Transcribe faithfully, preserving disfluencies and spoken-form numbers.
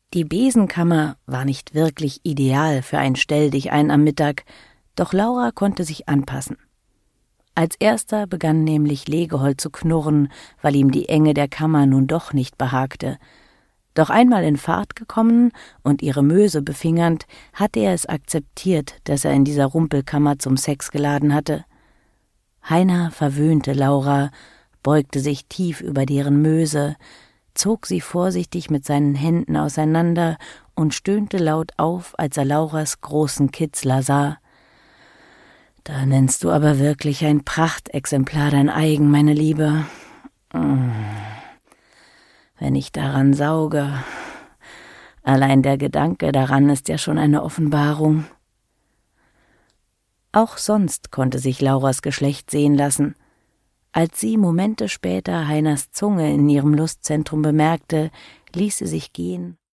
Die Besenkammer war nicht wirklich ideal für ein Stelldichein am Mittag, doch Laura konnte sich anpassen. Als erster begann nämlich Legehold zu knurren, weil ihm die Enge der Kammer nun doch nicht behagte. Doch einmal in Fahrt gekommen und ihre Möse befingernd, hatte er es akzeptiert, dass er in dieser Rumpelkammer zum Sex geladen hatte. Heiner verwöhnte Laura, beugte sich tief über deren Möse, zog sie vorsichtig mit seinen Händen auseinander und stöhnte laut auf, als er Lauras großen Kitzler sah. »Da nennst du aber wirklich ein Prachtexemplar dein eigen, meine Liebe. Wenn ich daran sauge, allein der Gedanke daran ist ja schon eine Offenbarung.« Auch sonst konnte sich Lauras Geschlecht sehen lassen. Als sie Momente später Heiners Zunge in ihrem Lustzentrum bemerkte, ließ sie sich gehen